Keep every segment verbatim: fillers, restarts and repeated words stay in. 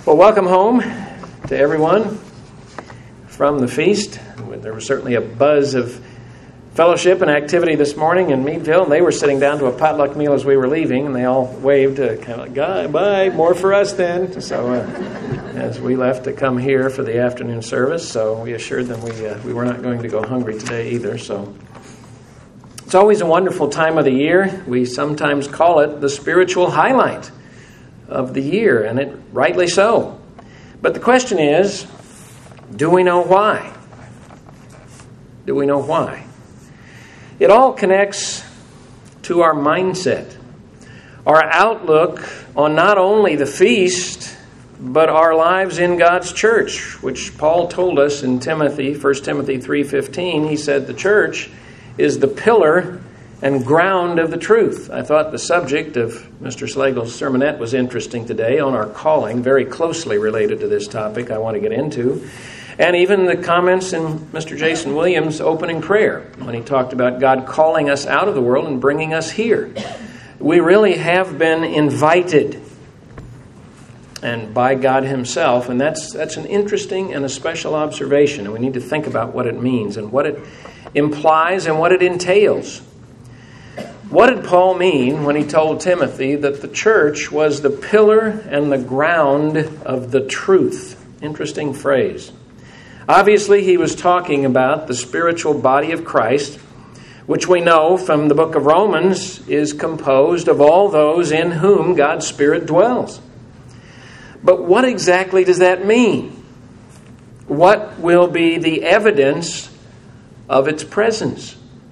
Well, welcome home to everyone from the feast. There was certainly a buzz of fellowship and activity this morning in Meadville, and they were sitting down to a potluck meal as we were leaving, and they all waved, uh, kind of like, bye, more for us then. So uh, as we left to come here for the afternoon service, so we assured them we uh, we were not going to go hungry today either. So it's always a wonderful time of the year. We sometimes call it the spiritual highlight of the year, and it rightly so. But the question is, do we know why? Do we know why? It all connects to our mindset, our outlook on not only the feast, but our lives in God's church, which Paul told us in Timothy, First Timothy three fifteen. He said the church is the pillar and ground of the truth. I thought the subject of Mister Slagle's sermonette was interesting today on our calling, very closely related to this topic I want to get into. And even the comments in Mister Jason Williams' opening prayer when he talked about God calling us out of the world and bringing us here. We really have been invited, and by God Himself, and that's that's an interesting and a special observation, and we need to think about what it means and what it implies and what it entails. What did Paul mean when he told Timothy that the church was the pillar and the ground of the truth? Interesting phrase. Obviously, he was talking about the spiritual body of Christ, which we know from the book of Romans is composed of all those in whom God's Spirit dwells. But what exactly does that mean? What will be the evidence of its presence?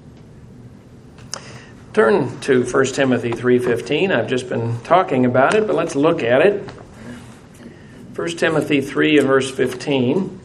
Turn to First Timothy three fifteen. I've just been talking about it, but let's look at it. First Timothy three and verse fifteen.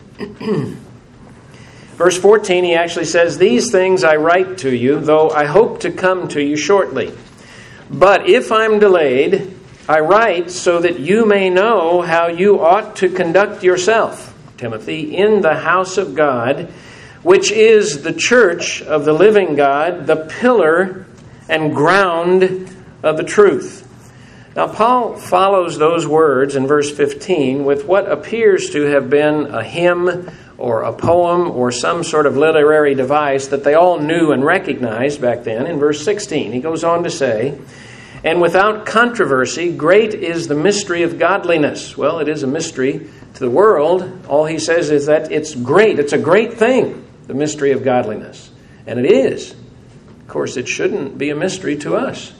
Verse fourteen, he actually says, "These things I write to you, though I hope to come to you shortly. But if I'm delayed, I write so that you may know how you ought to conduct yourself, Timothy, in the house of God, which is the church of the living God, the pillar and ground of the truth." Now, Paul follows those words in verse fifteen with what appears to have been a hymn or a poem or some sort of literary device that they all knew and recognized back then. In verse sixteen, he goes on to say, "And without controversy, great is the mystery of godliness." Well, it is a mystery to the world. All he says is that it's great. It's a great thing, the mystery of godliness. And it is. Of course, it shouldn't be a mystery to us.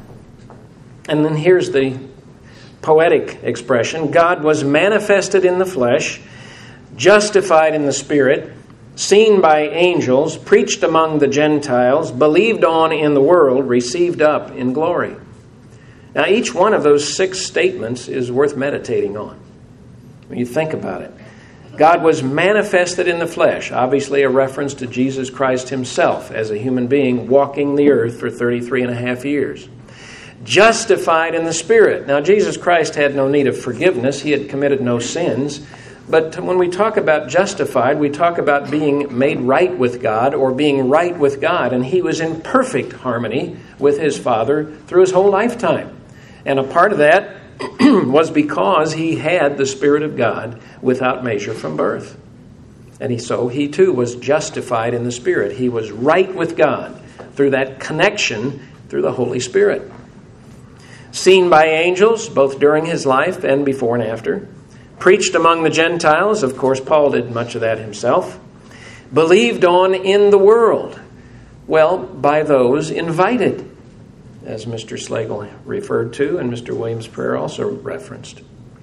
And then here's the poetic expression. "God was manifested in the flesh, justified in the Spirit, seen by angels, preached among the Gentiles, believed on in the world, received up in glory." Now, each one of those six statements is worth meditating on when you think about it. God was manifested in the flesh, obviously a reference to Jesus Christ Himself as a human being walking the earth for thirty-three and a half years. Justified in the Spirit. Now, Jesus Christ had no need of forgiveness. He had committed no sins. But when we talk about justified, we talk about being made right with God or being right with God. And He was in perfect harmony with His Father through His whole lifetime. And a part of that was because He had the Spirit of God without measure from birth. And he, so He too was justified in the Spirit. He was right with God through that connection through the Holy Spirit. Seen by angels, both during His life and before and after. Preached among the Gentiles. Of course, Paul did much of that himself. Believed on in the world. Well, by those invited, as Mister Slagle referred to and Mister Williams' prayer also referenced.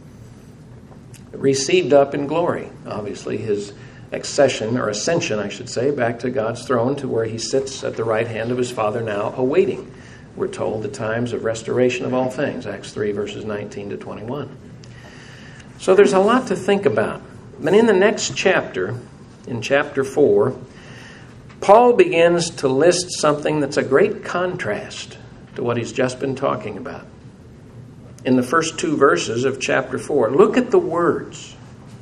Received up in glory. Obviously, His accession, or ascension, I should say, back to God's throne to where He sits at the right hand of His Father now, awaiting, we're told, the times of restoration of all things. Acts three, verses nineteen to twenty-one. So there's a lot to think about. But in the next chapter, in chapter four, Paul begins to list something that's a great contrast to what he's just been talking about. In the first two verses of chapter four, look at the words.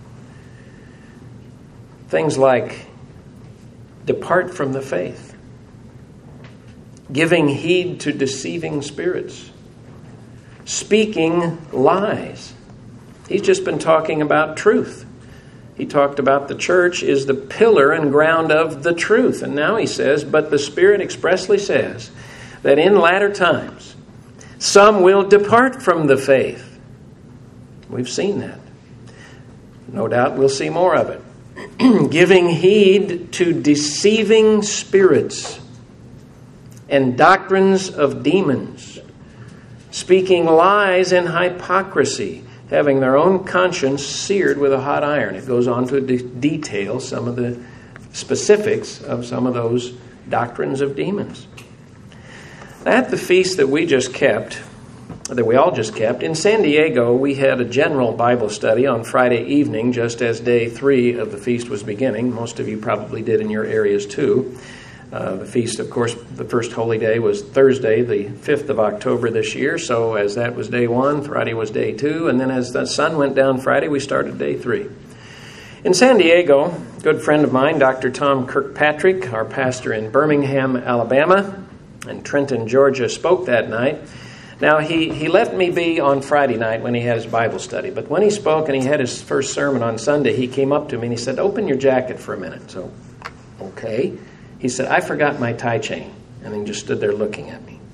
Things like, depart from the faith, giving heed to deceiving spirits, speaking lies, He's just been talking about truth. He talked about the church is the pillar and ground of the truth. And now he says, but the Spirit expressly says that in latter times, some will depart from the faith. We've seen that. No doubt we'll see more of it. Giving heed to deceiving spirits and doctrines of demons, speaking lies and hypocrisy, having their own conscience seared with a hot iron. It goes on to de- detail some of the specifics of some of those doctrines of demons. At the feast that we just kept, that we all just kept, in San Diego, we had a general Bible study on Friday evening, just as day three of the feast was beginning. Most of you probably did in your areas too. Uh, the feast, of course, the first holy day was Thursday, the fifth of October this year. So as that was day one, Friday was day two. And then as the sun went down Friday, we started day three. In San Diego, a good friend of mine, Doctor Tom Kirkpatrick, our pastor in Birmingham, Alabama, and Trenton, Georgia, spoke that night. Now, he, he let me be on Friday night when he had his Bible study. But when he spoke and he had his first sermon on Sunday, he came up to me and he said, "Open your jacket for a minute." So, okay. He said, "I forgot my tie chain." And he just stood there looking at me.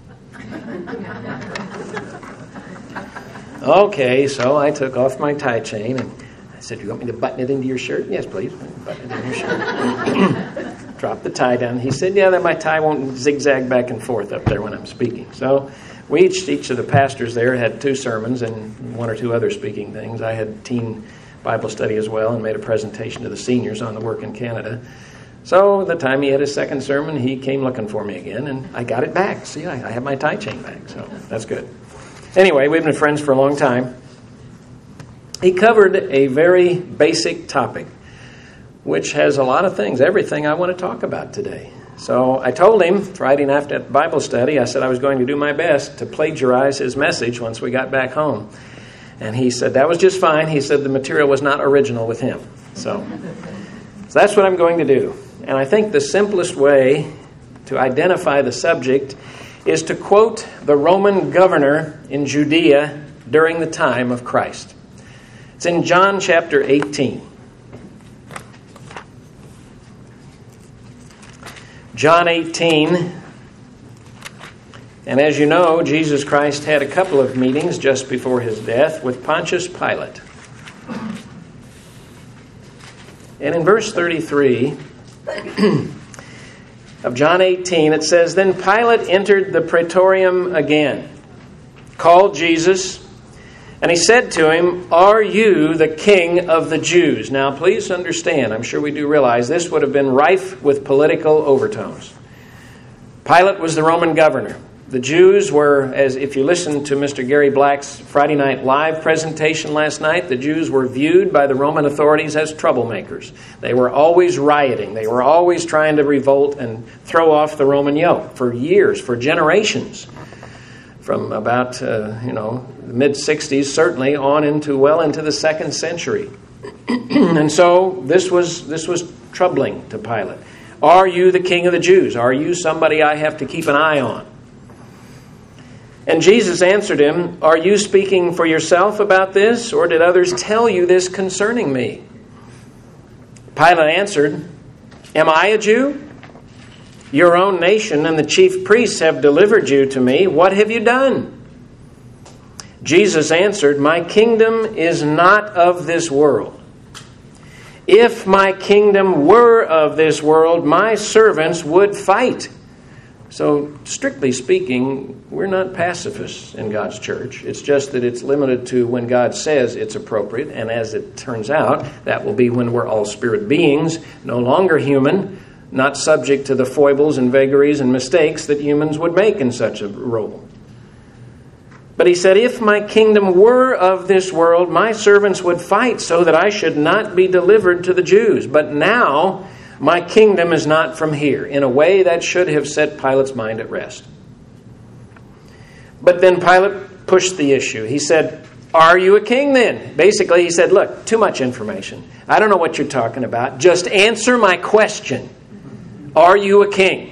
Okay, so I took off my tie chain and I said, "You want me to button it into your shirt?" "Yes, please. Button it into your shirt." Dropped the tie down. He said, "Yeah, then my tie won't zigzag back and forth up there when I'm speaking." So we each, each of the pastors there had two sermons and one or two other speaking things. I had teen Bible study as well and made a presentation to the seniors on the work in Canada. So the time he had his second sermon, he came looking for me again, and I got it back. See, I, I have my tie chain back, so that's good. Anyway, we've been friends for a long time. He covered a very basic topic, which has a lot of things, everything I want to talk about today. So I told him Friday night at Bible study, I said I was going to do my best to plagiarize his message once we got back home. And he said that was just fine. He said the material was not original with him. So, so that's what I'm going to do. And I think the simplest way to identify the subject is to quote the Roman governor in Judea during the time of Christ. It's in John chapter eighteen. John eighteen. And as you know, Jesus Christ had a couple of meetings just before his death with Pontius Pilate. And in verse thirty-three of John eighteen, it says, "Then Pilate entered the praetorium again, called Jesus, and he said to him, 'Are you the king of the Jews?'" Now, please understand, I'm sure we do realize this would have been rife with political overtones. Pilate was the Roman governor. The Jews were, as if you listened to Mister Gary Black's Friday Night Live presentation last night, the Jews were viewed by the Roman authorities as troublemakers. They were always rioting. They were always trying to revolt and throw off the Roman yoke for years, for generations. From about, uh, you know, the mid-sixties, certainly, on into, well into the second century. And so this was this was troubling to Pilate. "Are you the king of the Jews? Are you somebody I have to keep an eye on?" And Jesus answered him, "Are you speaking for yourself about this, or did others tell you this concerning me?" Pilate answered, "Am I a Jew? Your own nation and the chief priests have delivered you to me. What have you done?" Jesus answered, "My kingdom is not of this world. If my kingdom were of this world, my servants would fight." So, strictly speaking, we're not pacifists in God's church. It's just that it's limited to when God says it's appropriate, and as it turns out, that will be when we're all spirit beings, no longer human, not subject to the foibles and vagaries and mistakes that humans would make in such a role. But he said, "If my kingdom were of this world, my servants would fight so that I should not be delivered to the Jews. But now my kingdom is not from here." In a way, that should have set Pilate's mind at rest. But then Pilate pushed the issue. He said, "Are you a king then?" Basically, he said, "Look, too much information. I don't know what you're talking about. Just answer my question. Are you a king?"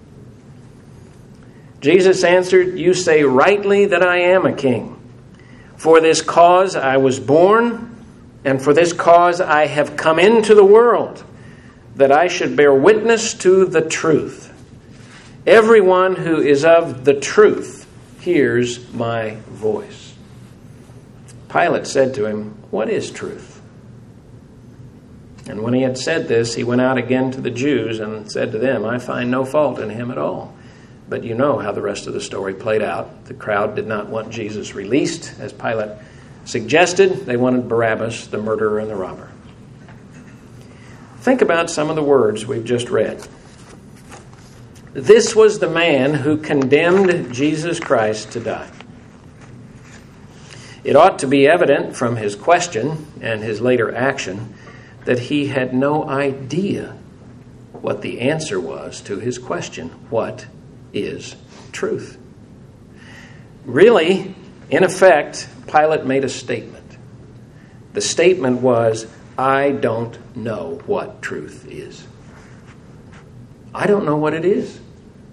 Jesus answered, "You say rightly that I am a king. For this cause I was born, and for this cause I have come into the world, that I should bear witness to the truth. Everyone who is of the truth hears my voice." Pilate said to him, "What is truth?" And when he had said this, he went out again to the Jews and said to them, "I find no fault in him at all." But you know how the rest of the story played out. The crowd did not want Jesus released, as Pilate suggested. They wanted Barabbas, the murderer and the robber. Think about some of the words we've just read. This was the man who condemned Jesus Christ to die. It ought to be evident from his question and his later action that he had no idea what the answer was to his question, what is truth? Really, in effect, Pilate made a statement. The statement was, I don't know what truth is. I don't know what it is.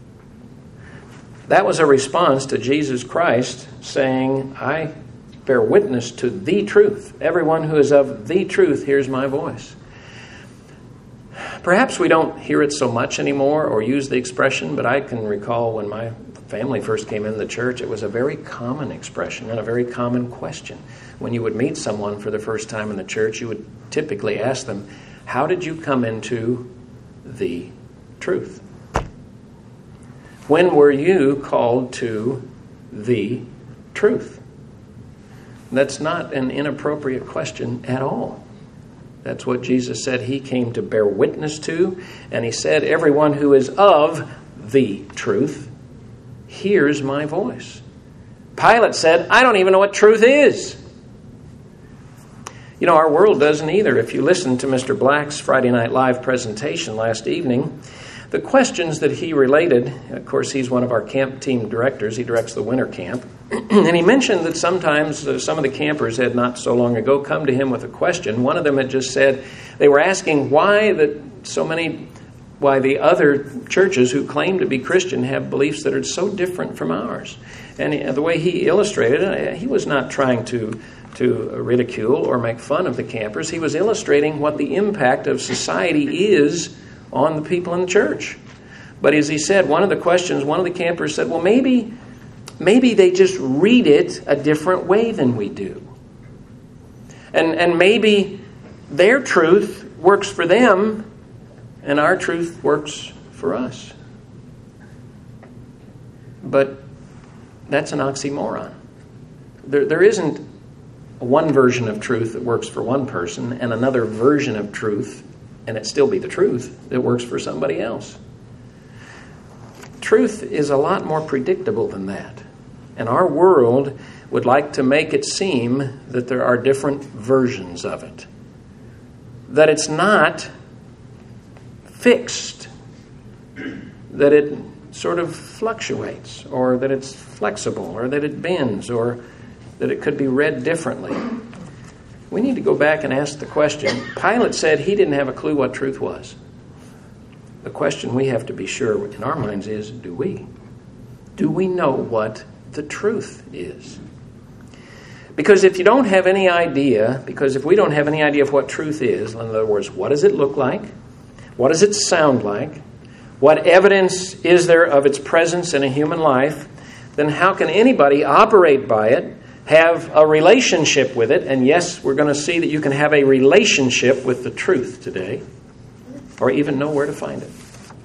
That was a response to Jesus Christ saying, I bear witness to the truth. Everyone who is of the truth hears my voice. Perhaps we don't hear it so much anymore or use the expression, but I can recall when my family first came into the church, it was a very common expression and a very common question. When you would meet someone for the first time in the church, you would typically ask them, how did you come into the truth? When were you called to the truth? That's not an inappropriate question at all. That's what Jesus said he came to bear witness to. And he said, everyone who is of the truth hears my voice. Pilate said, I don't even know what truth is. You know, our world doesn't either. If you listen to Mister Black's Friday Night Live presentation last evening, the questions that he related, of course, he's one of our camp team directors. He directs the winter camp. And he mentioned that sometimes uh, some of the campers had not so long ago come to him with a question. One of them had just said, they were asking why that so many, why the other churches who claim to be Christian have beliefs that are so different from ours. And he, the way he illustrated it, he was not trying to to ridicule or make fun of the campers. He was illustrating what the impact of society is on the people in the church. But as he said, one of the questions, one of the campers said, well, maybe, maybe they just read it a different way than we do. And, and maybe their truth works for them and our truth works for us. But that's an oxymoron. There, there isn't one version of truth that works for one person and another version of truth, and it still be the truth, that works for somebody else. Truth is a lot more predictable than that. And our world would like to make it seem that there are different versions of it. That it's not fixed. That it sort of fluctuates, or that it's flexible, or that it bends, or that it could be read differently. We need to go back and ask the question. Pilate said he didn't have a clue what truth was. The question we have to be sure in our minds is, do we? Do we know what the truth is? Because if you don't have any idea, because if we don't have any idea of what truth is, in other words, what does it look like? What does it sound like? What evidence is there of its presence in a human life? Then how can anybody operate by it, have a relationship with it? And yes, we're going to see that you can have a relationship with the truth today, or even know where to find it.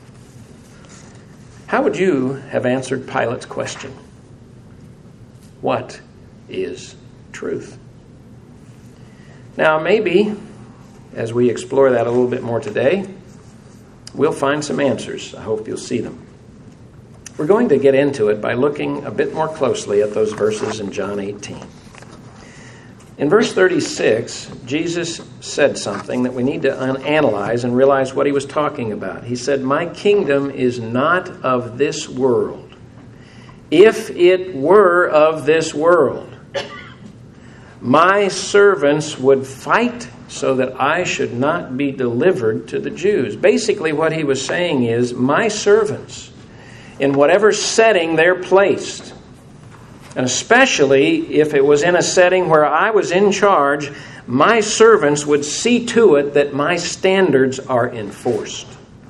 How would you have answered Pilate's question? What is truth? Now, maybe, as we explore that a little bit more today, we'll find some answers. I hope you'll see them. We're going to get into it by looking a bit more closely at those verses in John eighteen. In verse thirty-six, Jesus said something that we need to analyze and realize what he was talking about. He said, my kingdom is not of this world. If it were of this world, my servants would fight so that I should not be delivered to the Jews. Basically, what he was saying is, my servants, in whatever setting they're placed, And especially if it was in a setting where I was in charge, my servants would see to it that my standards are enforced.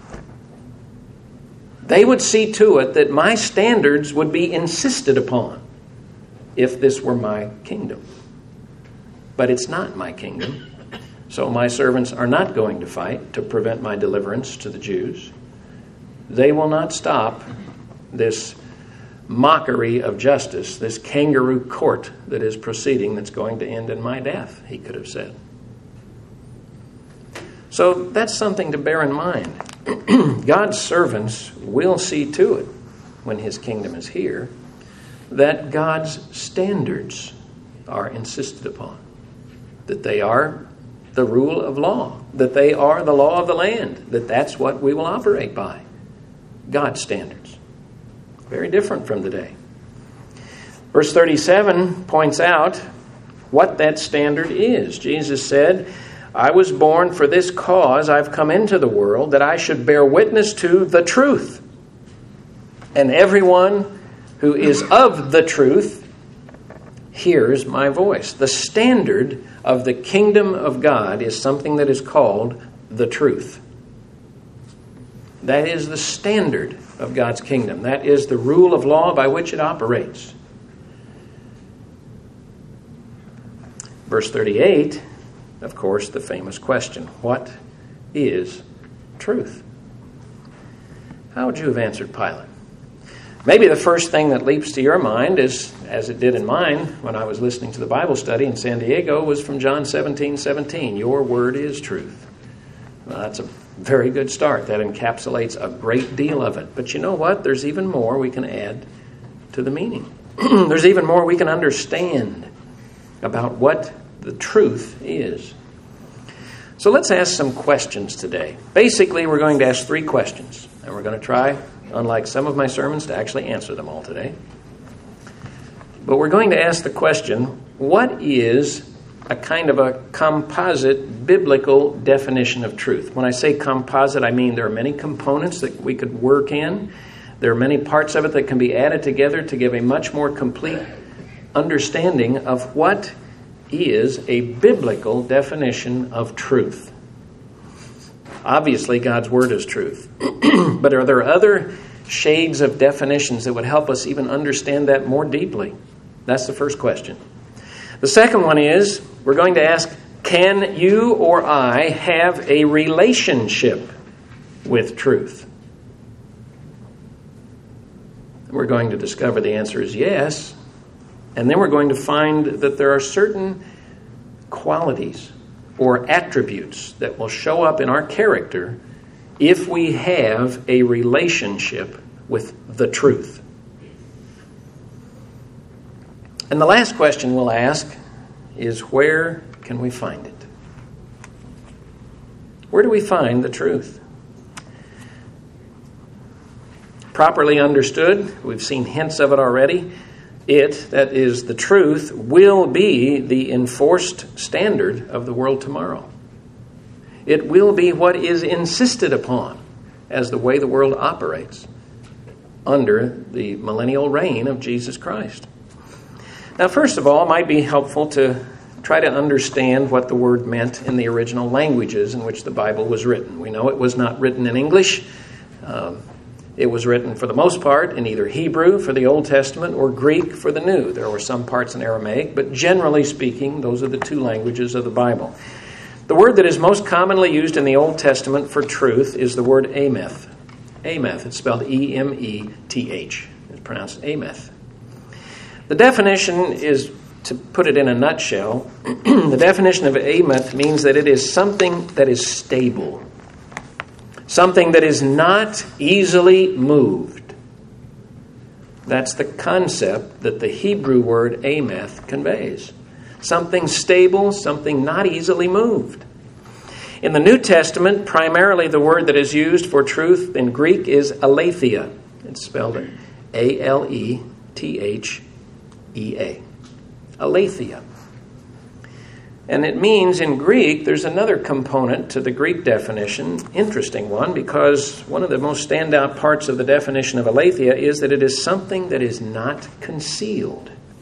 They would see to it that my standards would be insisted upon if this were my kingdom. But it's not my kingdom. So my servants are not going to fight to prevent my deliverance to the Jews. They will not stop this mockery of justice, this kangaroo court that is proceeding that's going to end in my death, he could have said. So that's something to bear in mind. God's servants will see to it, when his kingdom is here, that God's standards are insisted upon, that they are the rule of law, that they are the law of the land, that that's what we will operate by. God's standards. Very different from today. Verse thirty-seven points out what that standard is. Jesus said, I was born for this cause. I've come into the world that I should bear witness to the truth. And everyone who is of the truth hears my voice. The standard of the kingdom of God is something that is called the truth. That is the standard of God's kingdom. That is the rule of law by which it operates. Verse thirty-eight, of course, the famous question, what is truth? How would you have answered Pilate? Maybe the first thing that leaps to your mind is, as it did in mine when I was listening to the Bible study in San Diego, was from John seventeen seventeen. Your word is truth. Well, that's a very good start. That encapsulates a great deal of it. But you know what? There's even more we can add to the meaning. There's even more we can understand about what the truth is. So let's ask some questions today. Basically, we're going to ask three questions. And we're going to try, unlike some of my sermons, to actually answer them all today. But we're going to ask the question, what is a kind of a composite biblical definition of truth? When I say composite, I mean there are many components that we could work in. There are many parts of it that can be added together to give a much more complete understanding of what is a biblical definition of truth. Obviously, God's word is truth. But are there other shades of definitions that would help us even understand that more deeply? That's the first question. The second one is, we're going to ask, can you or I have a relationship with truth? We're going to discover the answer is yes. And then we're going to find that there are certain qualities or attributes that will show up in our character if we have a relationship with the truth. And the last question we'll ask is, where can we find it? Where do we find the truth? Properly understood, we've seen hints of it already, it, that is the truth, will be the enforced standard of the world tomorrow. It will be what is insisted upon as the way the world operates under the millennial reign of Jesus Christ. Now, first of all, it might be helpful to try to understand what the word meant in the original languages in which the Bible was written. We know it was not written in English. Um, it was written, for the most part, in either Hebrew for the Old Testament or Greek for the New. There were some parts in Aramaic, but generally speaking, those are the two languages of the Bible. The word that is most commonly used in the Old Testament for truth is the word ameth. Ameth, it's spelled E M E T H. It's pronounced ameth. The definition is, to put it in a nutshell, the definition of ameth means that it is something that is stable, something that is not easily moved. That's the concept that the Hebrew word ameth conveys. Something stable, something not easily moved. In the New Testament, primarily the word that is used for truth in Greek is aletheia. It's spelled A L E T H E A. Aletheia. And it means in Greek, there's another component to the Greek definition, interesting one, because one of the most standout parts of the definition of aletheia is that it is something that is not concealed.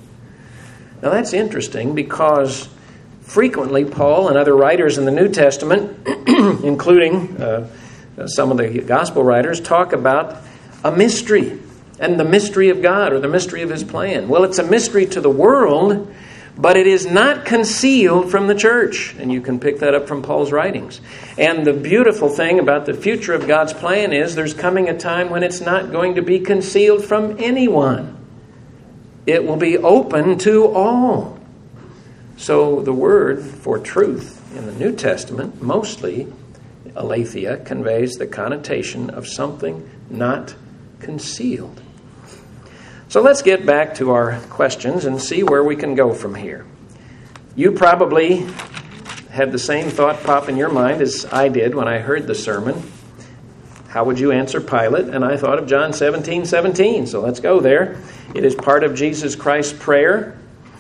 Now that's interesting because frequently Paul and other writers in the New Testament, including uh, some of the gospel writers, talk about a mystery and the mystery of God or the mystery of His plan. Well, it's a mystery to the world, but it is not concealed from the church. And you can pick that up from Paul's writings. And the beautiful thing about the future of God's plan is there's coming a time when it's not going to be concealed from anyone. It will be open to all. So the word for truth in the New Testament, mostly aletheia, conveys the connotation of something not concealed. So let's get back to our questions and see where we can go from here. You probably had the same thought pop in your mind as I did when I heard the sermon. How would you answer Pilate? And I thought of John seventeen seventeen. So let's go there. It is part of Jesus Christ's prayer.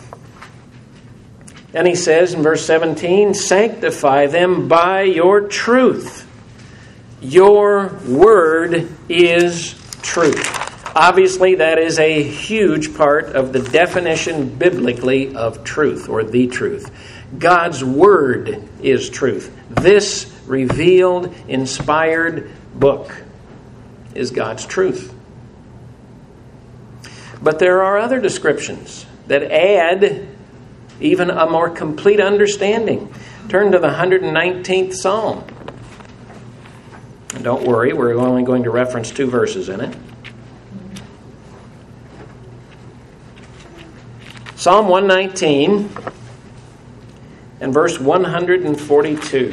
And he says in verse seventeen, "Sanctify them by your truth. Your word is truth." Obviously, that is a huge part of the definition biblically of truth, or the truth. God's word is truth. This revealed, inspired book is God's truth. But there are other descriptions that add even a more complete understanding. Turn to the one hundred nineteenth Psalm. And don't worry, we're only going to reference two verses in it. Psalm one nineteen and verse one hundred forty-two.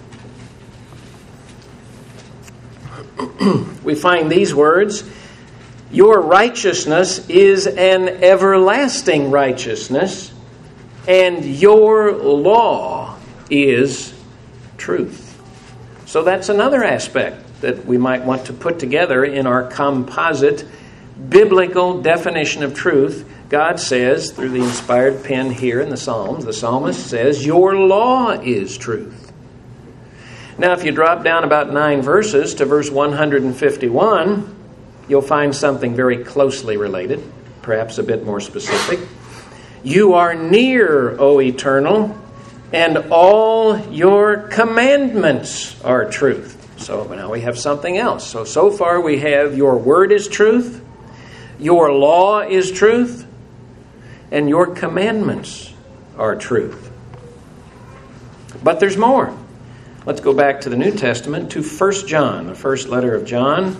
We find these words, "Your righteousness is an everlasting righteousness, and your law is truth." So that's another aspect that we might want to put together in our composite biblical definition of truth. God says, through the inspired pen here in the Psalms, the psalmist says, "Your law is truth." Now, if you drop down about nine verses to verse one hundred fifty-one, you'll find something very closely related, perhaps a bit more specific. "You are near, O Eternal, and all your commandments are truth." So now we have something else. So, so far we have your word is truth, your law is truth, and your commandments are truth. But there's more. Let's go back to the New Testament, to First John, the first letter of John.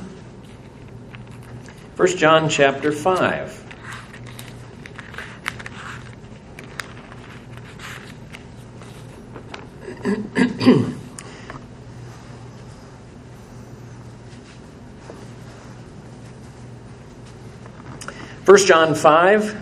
First John chapter five. First John five.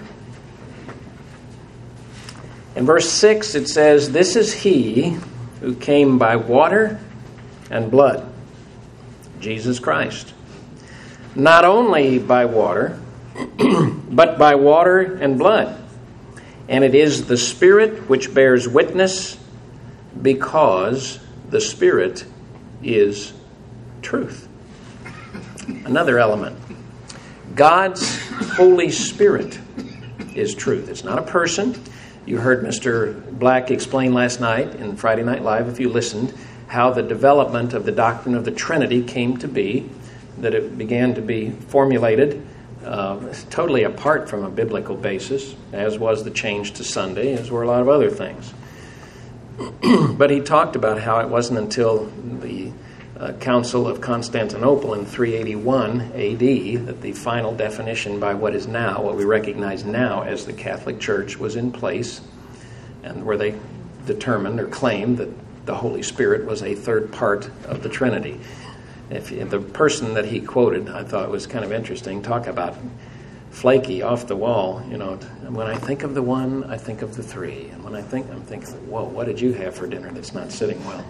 In verse six it says, "This is he who came by water and blood, Jesus Christ. Not only by water, but by water and blood. And it is the Spirit which bears witness, because the Spirit is truth." Another element. God's Holy Spirit is truth. It's not a person. You heard Mister Black explain last night in Friday Night Live, if you listened, how the development of the doctrine of the Trinity came to be, that it began to be formulated uh, totally apart from a biblical basis, as was the change to Sunday, as were a lot of other things. But he talked about how it wasn't until the uh, Council of Constantinople in three eighty-one A D that the final definition by what is now, what we recognize now as the Catholic Church, was in place, and where they determined or claimed that the Holy Spirit was a third part of the Trinity. If, if the person that he quoted, I thought was kind of interesting, talk about flaky, off the wall. You know, when I think of the one, I think of the three, and when I think, I'm thinking, whoa, what did you have for dinner that's not sitting well?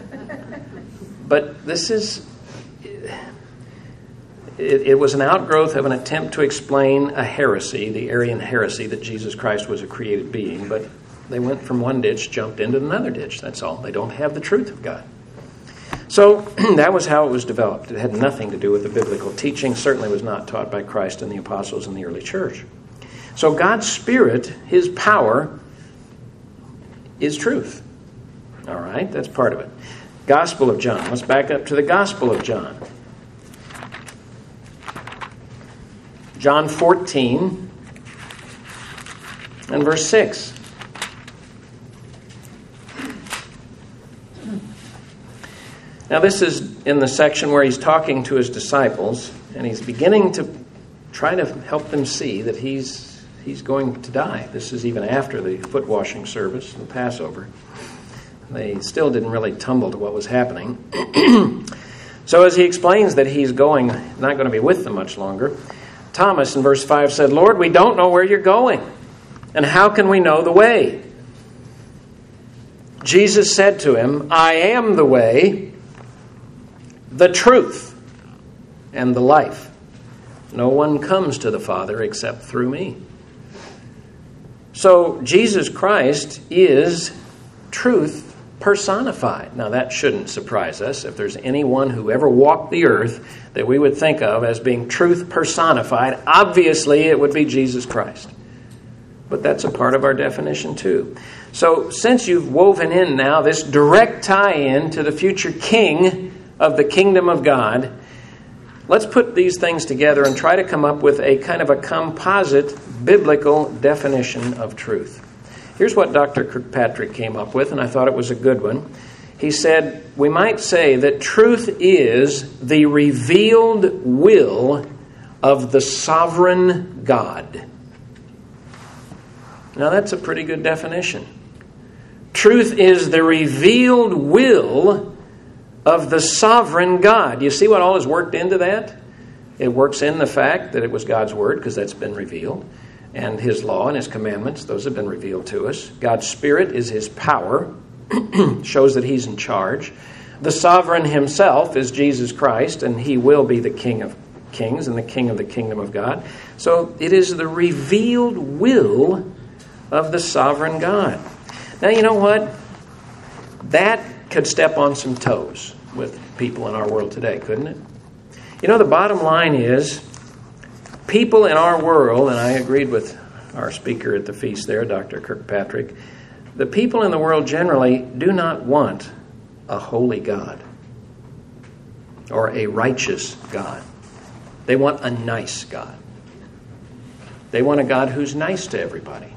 But this is, it, it was an outgrowth of an attempt to explain a heresy, the Arian heresy that Jesus Christ was a created being, but they went from one ditch, jumped into another ditch, that's all. They don't have the truth of God. So that was how it was developed. It had nothing to do with the biblical teaching, certainly was not taught by Christ and the apostles in the early church. So God's Spirit, His power, is truth. All right, that's part of it. Gospel of John. Let's back up to the Gospel of John. John fourteen and verse six. Now this is in the section where he's talking to his disciples, and he's beginning to try to help them see that he's he's going to die. This is even after the foot washing service, the Passover. They still didn't really tumble to what was happening. So as he explains that he's going, not going to be with them much longer, Thomas in verse five said, "Lord, we don't know where you're going, and how can we know the way?" Jesus said to him, "I am the way, the truth, and the life. No one comes to the Father except through me." So Jesus Christ is truth personified. Now that shouldn't surprise us. If there's anyone who ever walked the earth that we would think of as being truth personified, obviously it would be Jesus Christ. But that's a part of our definition too. So since you've woven in now this direct tie-in to the future king of the kingdom of God, let's put these things together and try to come up with a kind of a composite biblical definition of truth. Here's what Doctor Kirkpatrick came up with, and I thought it was a good one. He said, we might say that truth is the revealed will of the sovereign God. Now that's a pretty good definition. Truth is the revealed will of the sovereign God. You see what all is worked into that? It works in the fact that it was God's word, because that's been revealed. And His law and His commandments, those have been revealed to us. God's Spirit is His power, shows that He's in charge. The sovereign Himself is Jesus Christ, and He will be the King of kings and the King of the kingdom of God. So it is the revealed will of the sovereign God. Now, you know what? That could step on some toes with people in our world today, couldn't it? You know, the bottom line is, people in our world, and I agreed with our speaker at the feast there, Doctor Kirkpatrick, the people in the world generally do not want a holy God or a righteous God. They want a nice God. They want a God who's nice to everybody.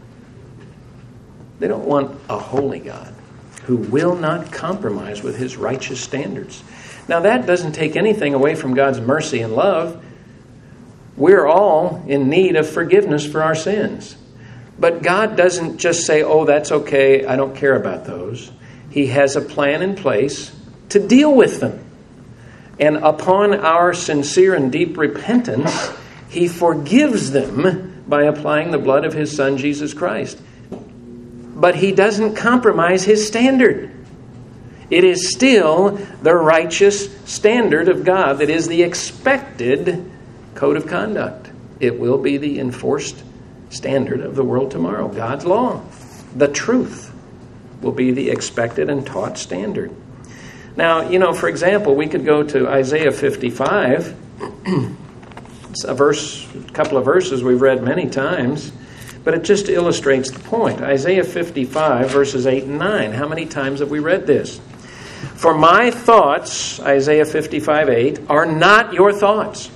They don't want a holy God who will not compromise with His righteous standards. Now that doesn't take anything away from God's mercy and love. We're all in need of forgiveness for our sins. But God doesn't just say, oh, that's okay, I don't care about those. He has a plan in place to deal with them. And upon our sincere and deep repentance, He forgives them by applying the blood of His Son, Jesus Christ. But He doesn't compromise His standard. It is still the righteous standard of God that is the expected code of conduct. It will be the enforced standard of the world tomorrow. God's law, the truth, will be the expected and taught standard. Now, you know, for example, we could go to Isaiah fifty-five. It's a verse, a couple of verses we've read many times, but it just illustrates the point. Isaiah fifty-five, verses eight and nine. How many times have we read this? For my thoughts, Isaiah fifty-five, eight, are not your thoughts,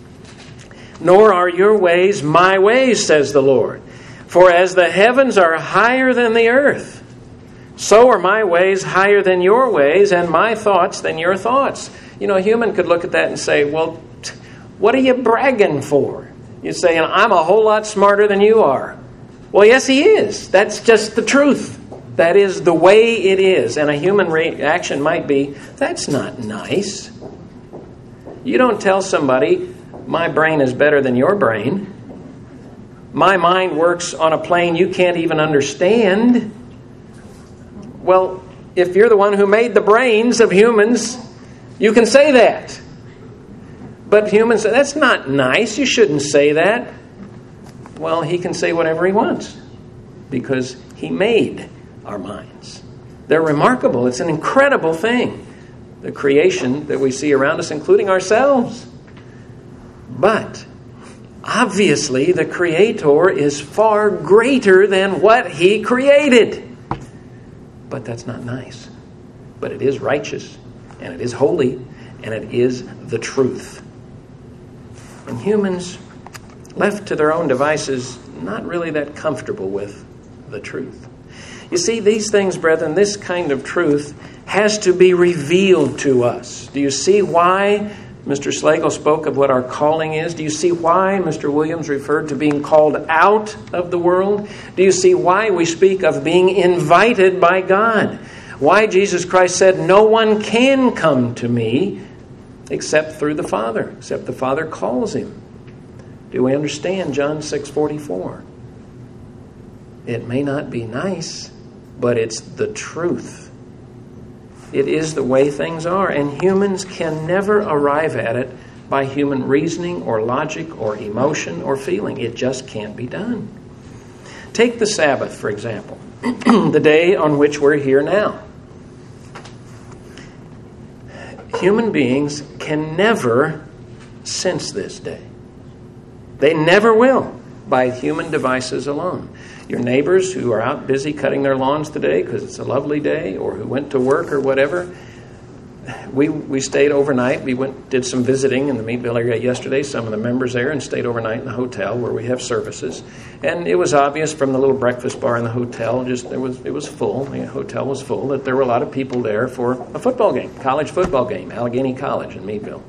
nor are your ways my ways, says the Lord. For as the heavens are higher than the earth, so are my ways higher than your ways, and my thoughts than your thoughts. You know, a human could look at that and say, well, what are you bragging for? You're saying, I'm a whole lot smarter than you are. Well, yes, he is. That's just the truth. That is the way it is. And a human reaction might be, that's not nice. You don't tell somebody, my brain is better than your brain. My mind works on a plane you can't even understand. Well, if you're the one who made the brains of humans, you can say that. But humans say, that's not nice. You shouldn't say that. Well, he can say whatever he wants because he made our minds. They're remarkable. It's an incredible thing, the creation that we see around us, including ourselves. But obviously the Creator is far greater than what He created. But that's not nice. But it is righteous, and it is holy, and it is the truth. And humans, left to their own devices, not really that comfortable with the truth. You see, these things, brethren, this kind of truth has to be revealed to us. Do you see why Mister Slagle spoke of what our calling is? Do you see why Mister Williams referred to being called out of the world? Do you see why we speak of being invited by God? Why Jesus Christ said, no one can come to me except through the Father, except the Father calls him. Do we understand John six forty-four? It may not be nice, but it's the truth. It is the way things are, and humans can never arrive at it by human reasoning or logic or emotion or feeling. It just can't be done. Take the Sabbath, for example, the day on which we're here now. Human beings can never sense this day. They never will by human devices alone. Your neighbors who are out busy cutting their lawns today because it's a lovely day, or who went to work or whatever. We we stayed overnight. We went did some visiting in the Meatville area yesterday, some of the members there, and stayed overnight in the hotel where we have services. And it was obvious from the little breakfast bar in the hotel, just there was it was full, the hotel was full, that there were a lot of people there for a football game, college football game, Allegheny College in Meatville.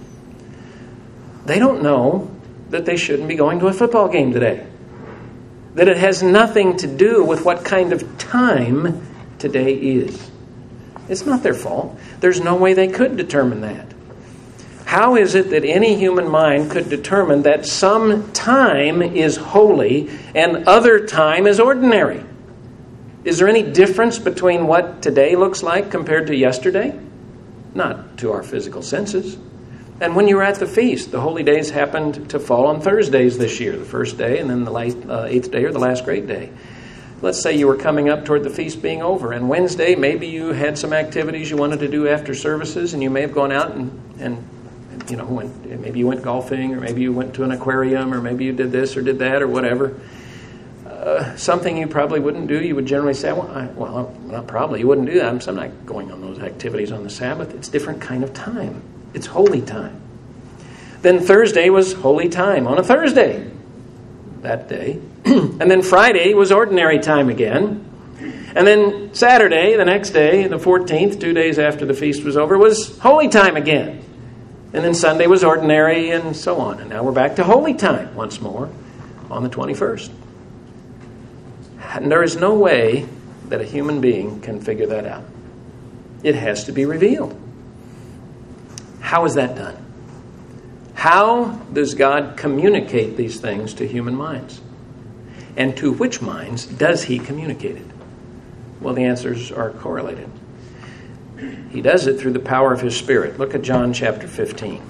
They don't know that they shouldn't be going to a football game today. That it has nothing to do with what kind of time today is. It's not their fault. There's no way they could determine that. How is it that any human mind could determine that some time is holy and other time is ordinary? Is there any difference between what today looks like compared to yesterday? Not to our physical senses. And when you were at the feast, the holy days happened to fall on Thursdays this year, the first day, and then the last, uh, eighth day or the last great day. Let's say you were coming up toward the feast being over, and Wednesday maybe you had some activities you wanted to do after services, and you may have gone out and, and you know, went, maybe you went golfing, or maybe you went to an aquarium, or maybe you did this or did that or whatever. Uh, something you probably wouldn't do, you would generally say, well, I, well, not probably, you wouldn't do that. I'm, I'm not going on those activities on the Sabbath. It's a different kind of time. It's holy time. Then Thursday was holy time on a Thursday that day. And then Friday was ordinary time again. And then Saturday, the next day, the fourteenth, two days after the feast was over, was holy time again. And then Sunday was ordinary and so on. And now we're back to holy time once more on the twenty-first. And there is no way that a human being can figure that out. It has to be revealed. How is that done? How does God communicate these things to human minds? And to which minds does He communicate it? Well, the answers are correlated. He does it through the power of His Spirit. Look at John chapter fifteen.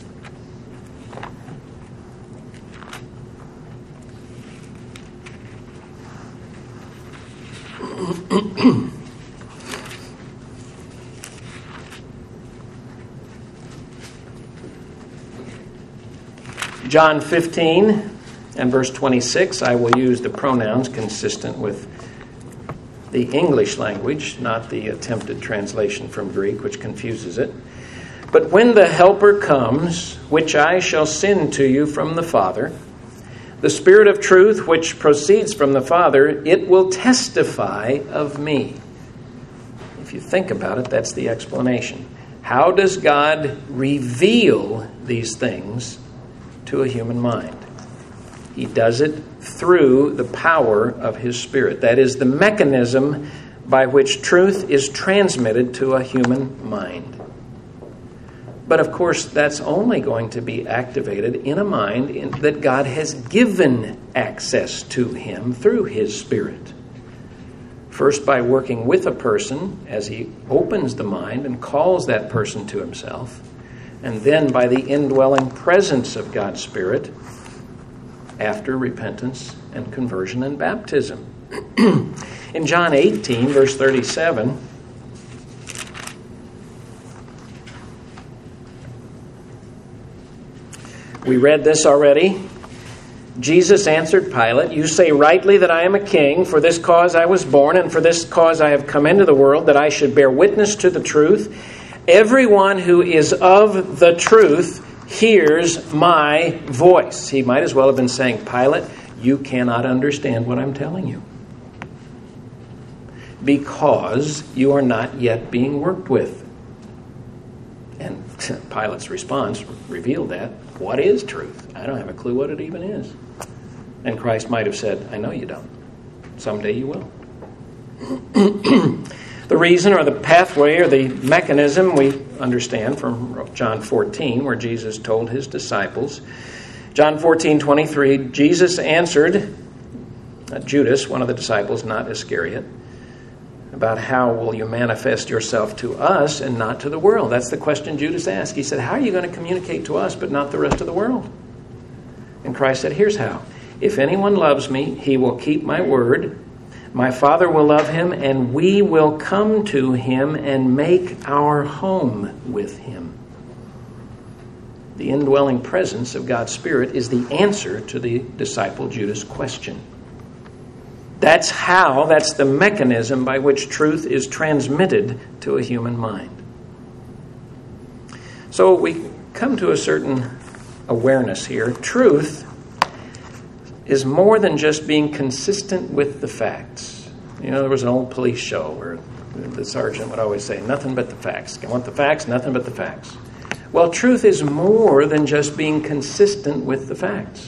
John fifteen and verse twenty-six, I will use the pronouns consistent with the English language, not the attempted translation from Greek, which confuses it. But when the Helper comes, which I shall send to you from the Father, the Spirit of truth which proceeds from the Father, it will testify of me. If you think about it, that's the explanation. How does God reveal these things to a human mind? He does it through the power of His Spirit. That is the mechanism by which truth is transmitted to a human mind. But of course, that's only going to be activated in a mind in, that God has given access to him through His Spirit. First, by working with a person as He opens the mind and calls that person to Himself. And then by the indwelling presence of God's Spirit after repentance and conversion and baptism. In John eighteen, verse thirty-seven, we read this already. Jesus answered Pilate, "You say rightly that I am a king. For this cause I was born, and for this cause I have come into the world, that I should bear witness to the truth. Everyone who is of the truth hears my voice." He might as well have been saying, "Pilate, you cannot understand what I'm telling you, because you are not yet being worked with." And Pilate's response revealed that. What is truth? I don't have a clue what it even is. And Christ might have said, "I know you don't. Someday you will." The reason or the pathway or the mechanism we understand from John fourteen, where Jesus told his disciples. John fourteen twenty-three, Jesus answered uh, Judas, one of the disciples, not Iscariot, about how will you manifest yourself to us and not to the world? That's the question Judas asked. He said, how are you going to communicate to us but not the rest of the world? And Christ said, here's how. If anyone loves me, he will keep my word. My Father will love him, and we will come to him and make our home with him. The indwelling presence of God's Spirit is the answer to the disciple Judas' question. That's how, that's the mechanism by which truth is transmitted to a human mind. So we come to a certain awareness here. Truth is more than just being consistent with the facts. You know, there was an old police show where the sergeant would always say, nothing but the facts. You want the facts? Nothing but the facts. Well, truth is more than just being consistent with the facts.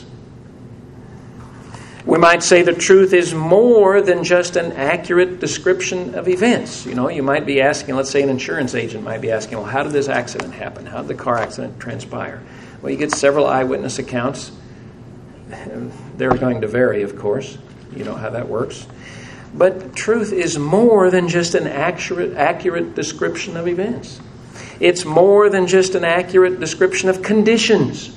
We might say the truth is more than just an accurate description of events. You know, you might be asking, let's say an insurance agent might be asking, well, how did this accident happen? How did the car accident transpire? Well, you get several eyewitness accounts. They're going to vary, of course. You know how that works. But truth is more than just an accurate, accurate description of events. It's more than just an accurate description of conditions.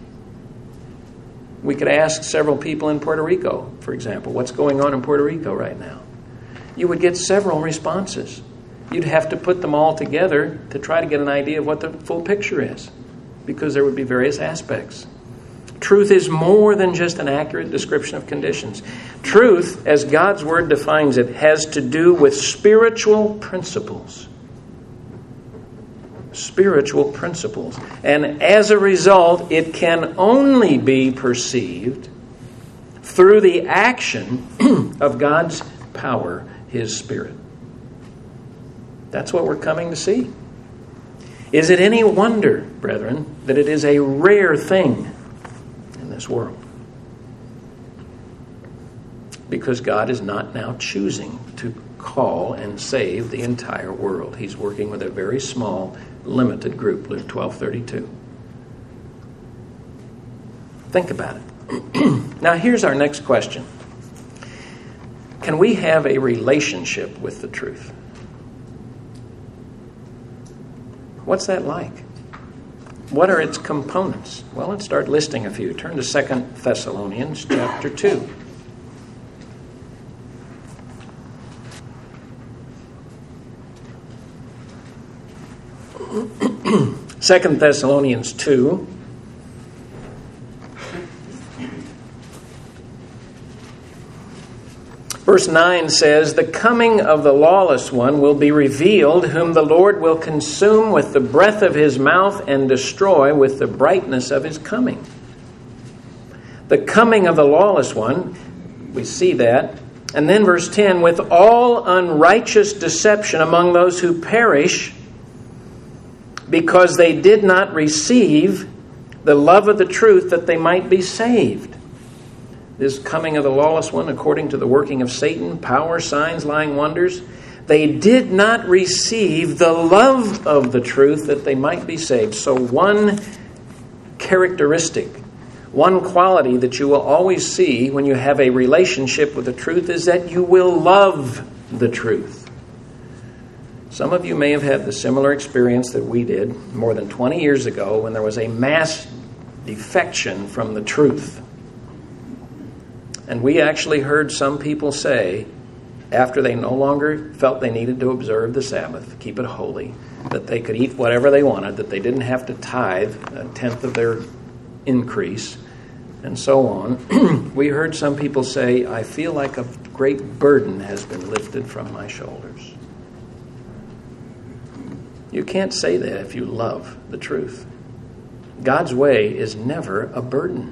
We could ask several people in Puerto Rico, for example, what's going on in Puerto Rico right now? You would get several responses. You'd have to put them all together to try to get an idea of what the full picture is, because there would be various aspects. Truth is more than just an accurate description of conditions. Truth, as God's Word defines it, has to do with spiritual principles. Spiritual principles. And as a result, it can only be perceived through the action of God's power, His Spirit. That's what we're coming to see. Is it any wonder, brethren, that it is a rare thing in this world? Because God is not now choosing to call and save the entire world. He's working with a very small, limited group, Luke twelve thirty-two. Think about it. Now here's our next question. Can we have a relationship with the truth? What's that like? What are its components? Well, let's start listing a few. Turn to Second Thessalonians chapter two. Second Thessalonians two. Verse nine says, "The coming of the lawless one will be revealed, whom the Lord will consume with the breath of his mouth and destroy with the brightness of his coming." The coming of the lawless one, we see that. And then verse ten, "With all unrighteous deception among those who perish, because they did not receive the love of the truth that they might be saved." This coming of the lawless one, according to the working of Satan, power, signs, lying wonders, they did not receive the love of the truth that they might be saved. So one characteristic, one quality that you will always see when you have a relationship with the truth is that you will love the truth. Some of you may have had the similar experience that we did more than twenty years ago when there was a mass defection from the truth. And we actually heard some people say, after they no longer felt they needed to observe the Sabbath, keep it holy, that they could eat whatever they wanted, that they didn't have to tithe a tenth of their increase, and so on. We heard some people say, I feel like a great burden has been lifted from my shoulders. You can't say that if you love the truth. God's way is never a burden.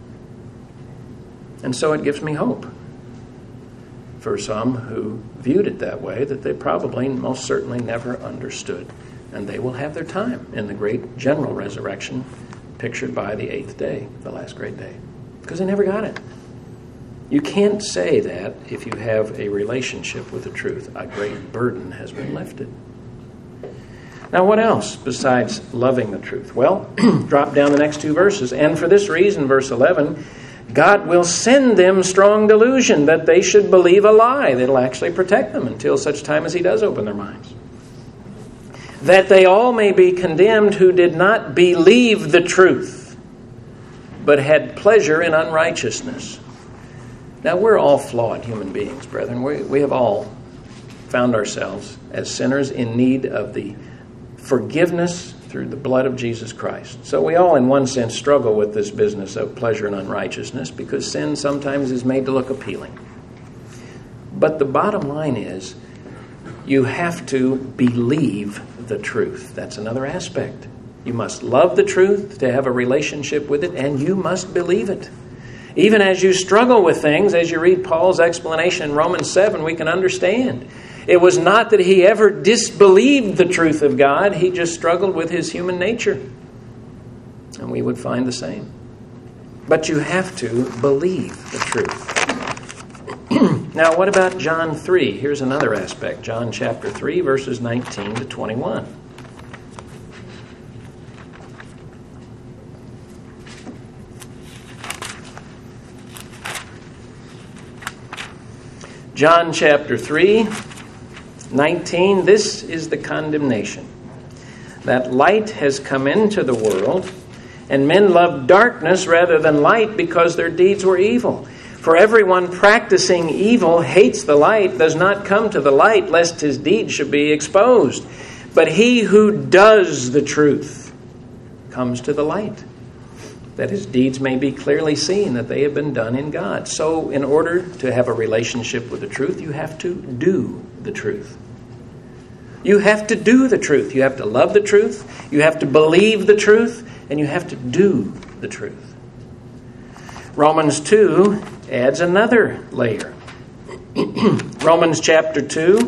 And so it gives me hope for some who viewed it that way, that they probably most certainly never understood. And they will have their time in the great general resurrection pictured by the eighth day, the last great day, because they never got it. You can't say that if you have a relationship with the truth. A great burden has been lifted. Now, what else besides loving the truth? Well, drop down the next two verses. And for this reason, verse eleven, God will send them strong delusion that they should believe a lie that'll actually protect them until such time as he does open their minds. That they all may be condemned who did not believe the truth, but had pleasure in unrighteousness. Now, we're all flawed human beings, brethren. We, we have all found ourselves as sinners in need of the forgiveness through the blood of Jesus Christ. So we all, in one sense, struggle with this business of pleasure and unrighteousness because sin sometimes is made to look appealing. But the bottom line is, you have to believe the truth. That's another aspect. You must love the truth to have a relationship with it, and you must believe it. Even as you struggle with things, as you read Paul's explanation in Romans seven, we can understand. It was not that he ever disbelieved the truth of God. He just struggled with his human nature. And we would find the same. But you have to believe the truth. Now, what about John three? Here's another aspect. John chapter three, verses nineteen to twenty-one. John chapter three, nineteen, this is the condemnation. That light has come into the world, and men loved darkness rather than light because their deeds were evil. For everyone practicing evil hates the light, does not come to the light, lest his deeds should be exposed. But he who does the truth comes to the light, that his deeds may be clearly seen, that they have been done in God. So in order to have a relationship with the truth, you have to do the truth. You have to do the truth. You have to love the truth. You have to believe the truth. And you have to do the truth. Romans two adds another layer. Romans chapter two.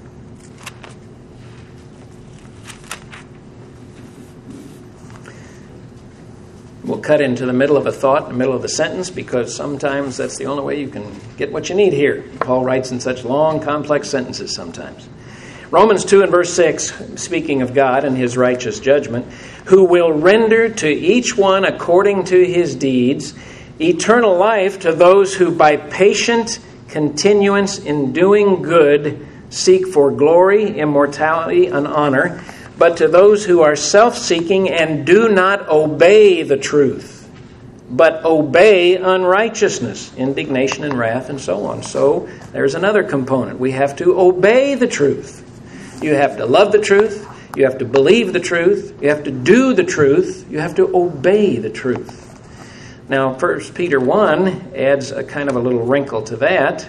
We'll cut into the middle of a thought, in the middle of the sentence, because sometimes that's the only way you can get what you need here. Paul writes in such long, complex sentences sometimes. Romans two and verse six, speaking of God and his righteous judgment, who will render to each one according to his deeds eternal life to those who by patient continuance in doing good seek for glory, immortality, and honor, but to those who are self-seeking and do not obey the truth, but obey unrighteousness, indignation and wrath, and so on. So there's another component. We have to obey the truth. You have to love the truth. You have to believe the truth. You have to do the truth. You have to obey the truth. Now, First Peter one adds a kind of a little wrinkle to that.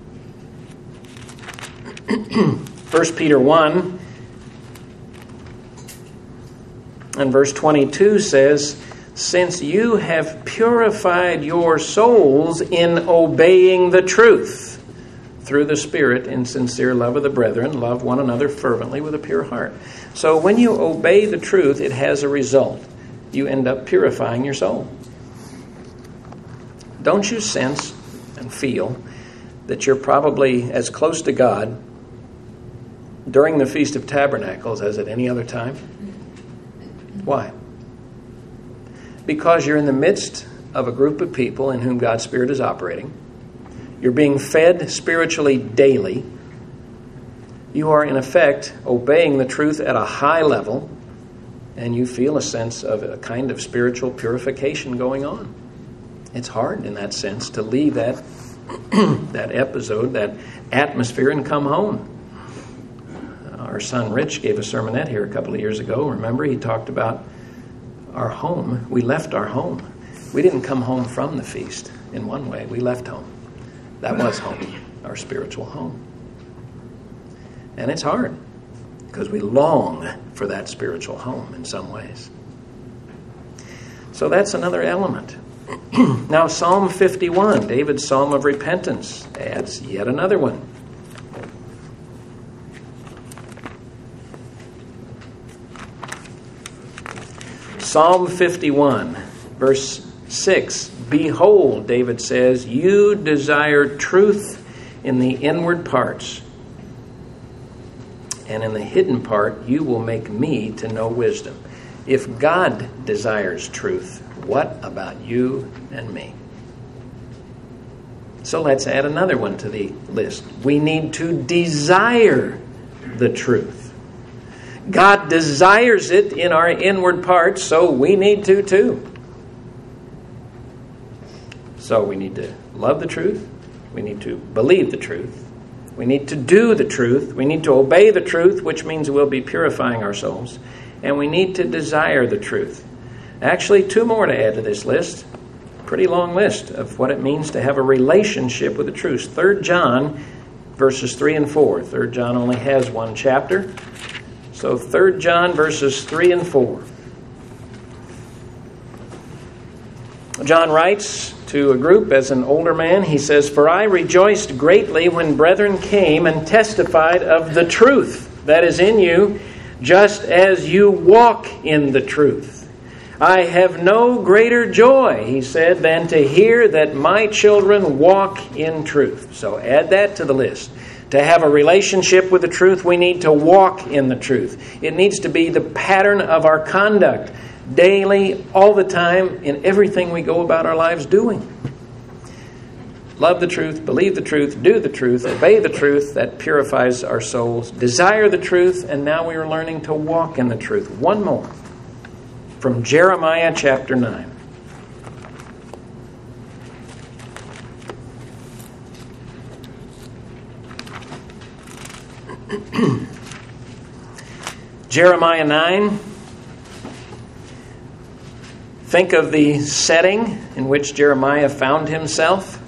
First Peter one and verse twenty-two says, since you have purified your souls in obeying the truth through the Spirit in sincere love of the brethren, love one another fervently with a pure heart. So when you obey the truth, it has a result. You end up purifying your soul. Don't you sense and feel that you're probably as close to God during the Feast of Tabernacles as at any other time? Why? Because you're in the midst of a group of people in whom God's Spirit is operating. You're being fed spiritually daily. You are, in effect, obeying the truth at a high level, and you feel a sense of a kind of spiritual purification going on. It's hard in that sense to leave that that episode, that atmosphere, and come home. Our son Rich gave a sermonette here a couple of years ago. Remember, he talked about our home. We left our home. We didn't come home from the feast in one way. We left home. That was home, our spiritual home. And it's hard because we long for that spiritual home in some ways. So that's another element. Now, Psalm fifty-one, David's Psalm of Repentance, adds yet another one. Psalm fifty-one, verse six. Behold, David says, you desire truth in the inward parts, and in the hidden part you will make me to know wisdom. If God desires truth, what about you and me? So let's add another one to the list. We need to desire the truth. God desires it in our inward parts, so we need to too. So we need to love the truth. We need to believe the truth. We need to do the truth. We need to obey the truth, which means we'll be purifying our souls. And we need to desire the truth. Actually, two more to add to this list. Pretty long list of what it means to have a relationship with the truth. Third John, verses three and four. Third John only has one chapter. So Third John, verses three and four. John writes to a group as an older man. He says, for I rejoiced greatly when brethren came and testified of the truth that is in you, just as you walk in the truth. I have no greater joy, he said, than to hear that my children walk in truth. So add that to the list. To have a relationship with the truth, we need to walk in the truth. It needs to be the pattern of our conduct, daily, all the time, in everything we go about our lives doing. Love the truth, believe the truth, do the truth, obey the truth. That purifies our souls. Desire the truth, and now we are learning to walk in the truth. One more. From Jeremiah chapter nine. Jeremiah nine. Think of the setting in which Jeremiah found himself.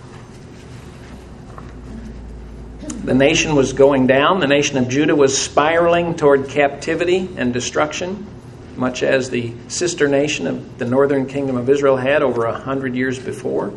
The nation was going down. The nation of Judah was spiraling toward captivity and destruction, much as the sister nation of the northern kingdom of Israel had over a hundred years before.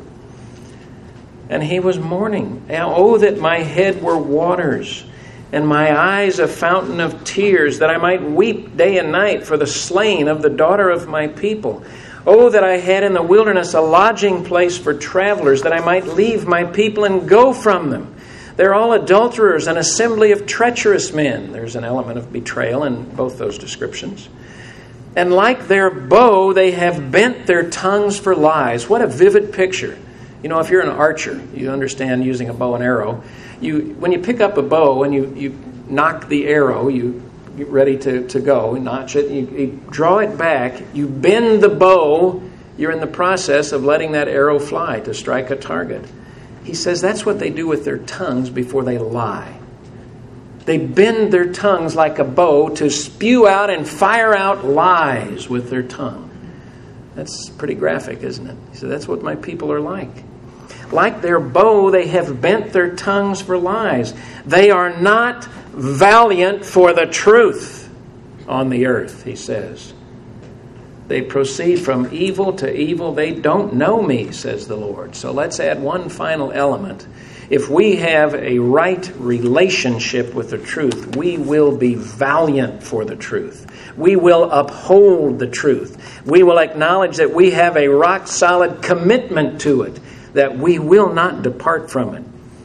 And he was mourning. Oh, that my head were waters, and my eyes a fountain of tears, that I might weep day and night for the slain of the daughter of my people. Oh, that I had in the wilderness a lodging place for travelers, that I might leave my people and go from them. They're all adulterers, an assembly of treacherous men. There's an element of betrayal in both those descriptions. And like their bow, they have bent their tongues for lies. What a vivid picture. You know, if you're an archer, you understand using a bow and arrow. You, when you pick up a bow and you, you knock the arrow, you get ready to, to go, notch it, you, you draw it back, you bend the bow, you're in the process of letting that arrow fly to strike a target. He says that's what they do with their tongues before they lie. They bend their tongues like a bow to spew out and fire out lies with their tongue. That's pretty graphic, isn't it? He said that's what my people are like. Like their bow, they have bent their tongues for lies. They are not valiant for the truth on the earth, he says. They proceed from evil to evil. They don't know me, says the Lord. So let's add one final element. If we have a right relationship with the truth, we will be valiant for the truth. We will uphold the truth. We will acknowledge that we have a rock-solid commitment to it, that we will not depart from it.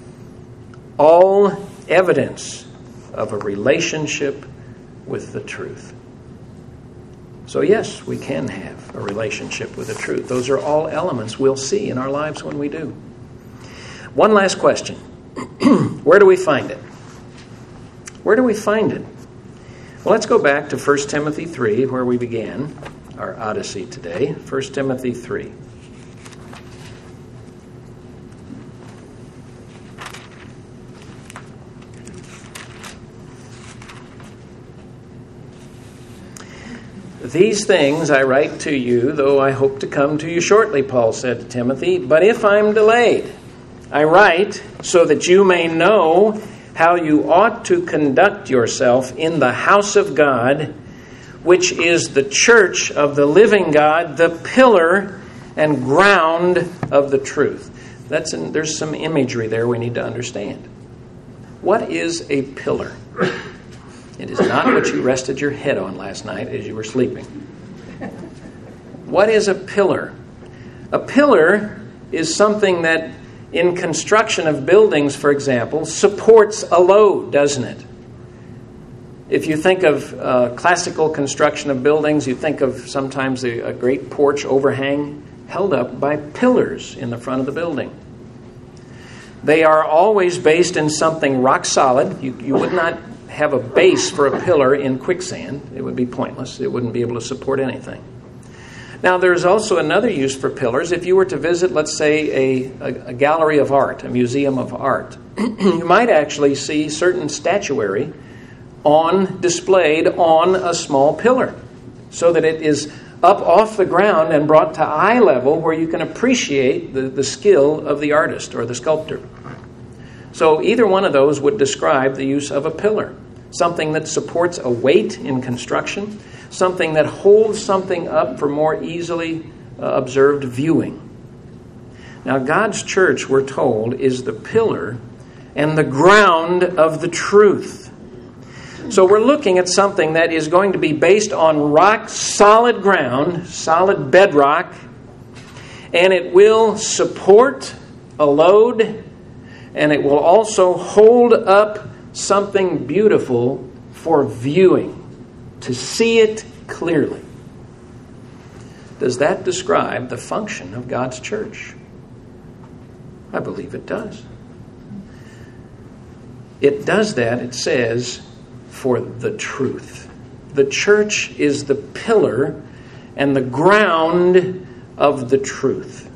All evidence of a relationship with the truth. So yes, we can have a relationship with the truth. Those are all elements we'll see in our lives when we do. One last question. Where do we find it? Where do we find it? Well, let's go back to First Timothy three, where we began our Odyssey today. First Timothy three. These things I write to you, though I hope to come to you shortly, Paul said to Timothy. But if I'm delayed, I write so that you may know how you ought to conduct yourself in the house of God, which is the church of the living God, the pillar and ground of the truth. That's in, there's some imagery there we need to understand. What is a pillar? It is not what you rested your head on last night as you were sleeping. What is a pillar? A pillar is something that, in construction of buildings, for example, supports a load, doesn't it? If you think of uh, classical construction of buildings, you think of sometimes a, a great porch overhang held up by pillars in the front of the building. They are always based in something rock solid. You, you would not have a base for a pillar in quicksand. It would be pointless. It wouldn't be able to support anything. Now, there's also another use for pillars. If you were to visit, let's say, a, a, a gallery of art, a museum of art, you might actually see certain statuary on displayed on a small pillar so that it is up off the ground and brought to eye level where you can appreciate the, the skill of the artist or the sculptor. So either one of those would describe the use of a pillar, something that supports a weight in construction, something that holds something up for more easily uh, observed viewing. Now, God's church, we're told, is the pillar and the ground of the truth. So we're looking at something that is going to be based on rock solid ground, solid bedrock, and it will support a load, and it will also hold up something beautiful for viewing, to see it clearly. Does that describe the function of God's church? I believe it does. It does that, it says, for the truth. The church is the pillar and the ground of the truth.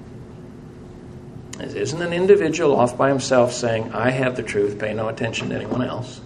It isn't an individual off by himself saying, I have the truth, pay no attention to anyone else.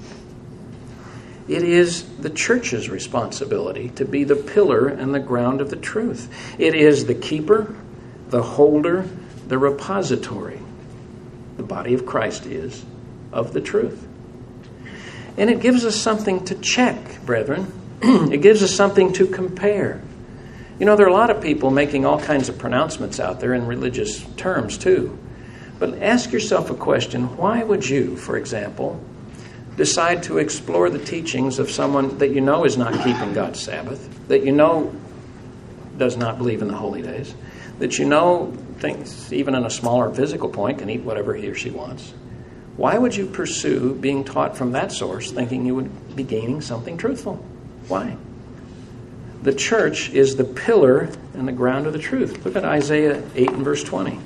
It is the church's responsibility to be the pillar and the ground of the truth. It is the keeper, the holder, the repository. The body of Christ is of the truth. And it gives us something to check, brethren. It gives us something to compare. You know, there are a lot of people making all kinds of pronouncements out there in religious terms, too. But ask yourself a question. Why would you, for example, decide to explore the teachings of someone that you know is not keeping God's Sabbath, that you know does not believe in the holy days, that you know thinks, even in a smaller physical point, can eat whatever he or she wants? Why would you pursue being taught from that source thinking you would be gaining something truthful? Why? The church is the pillar and the ground of the truth. Look at Isaiah eight and verse twenty.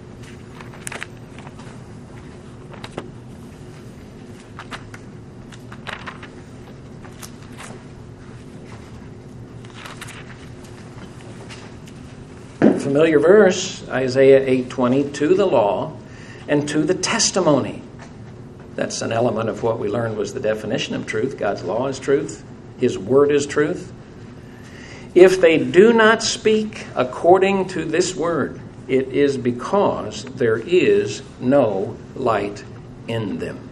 Familiar verse, Isaiah eight twenty, to the law and to the testimony. That's an element of what we learned was the definition of truth. God's law is truth. His word is truth. If they do not speak according to this word, it is because there is no light in them.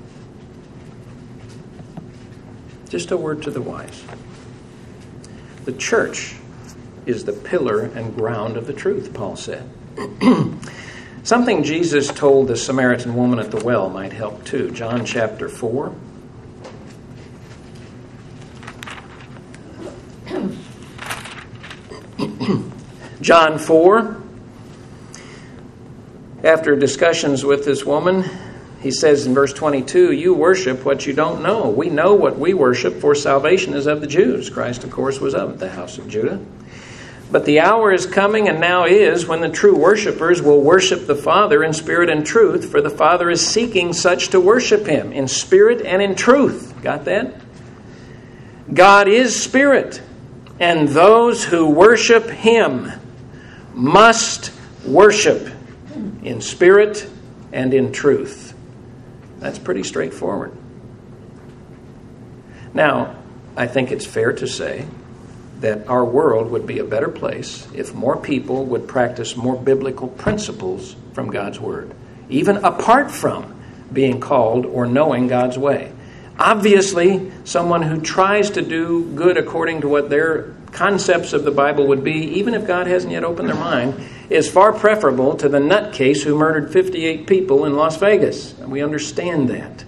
Just a word to the wise. The church is the pillar and ground of the truth, Paul said. Something Jesus told the Samaritan woman at the well might help too. John chapter four. John four. After discussions with this woman, he says in verse twenty-two, you worship what you don't know. We know what we worship, for salvation is of the Jews. Christ, of course, was of the house of Judah. But the hour is coming, and now is, when the true worshipers will worship the Father in spirit and truth, for the Father is seeking such to worship him in spirit and in truth. Got that? God is spirit, and those who worship him must worship in spirit and in truth. That's pretty straightforward. Now, I think it's fair to say that our world would be a better place if more people would practice more biblical principles from God's Word, even apart from being called or knowing God's way. Obviously, someone who tries to do good according to what their concepts of the Bible would be, even if God hasn't yet opened their mind, is far preferable to the nutcase who murdered fifty-eight people in Las Vegas. And we understand that.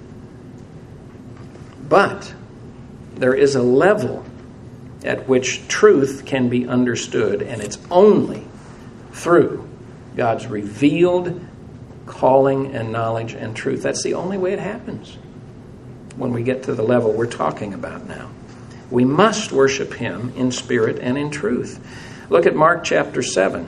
But there is a level at which truth can be understood, and it's only through God's revealed calling and knowledge and truth. That's the only way it happens when we get to the level we're talking about now. We must worship Him in spirit and in truth. Look at Mark chapter seven.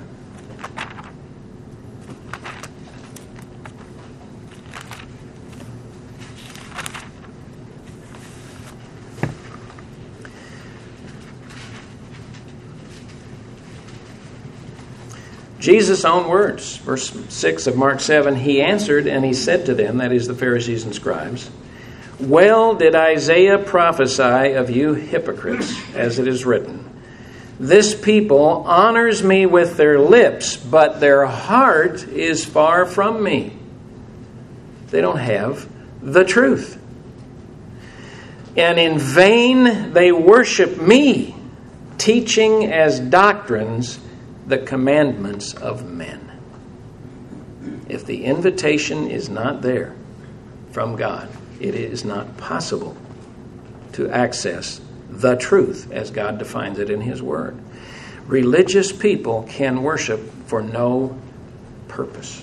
Jesus' own words, verse six of Mark seven, He answered and He said to them, that is the Pharisees and scribes, "Well did Isaiah prophesy of you hypocrites, as it is written, this people honors me with their lips, but their heart is far from me." They don't have the truth. "And in vain they worship me, teaching as doctrines the commandments of men." If the invitation is not there from God, it is not possible to access the truth as God defines it in His Word. Religious people can worship for no purpose.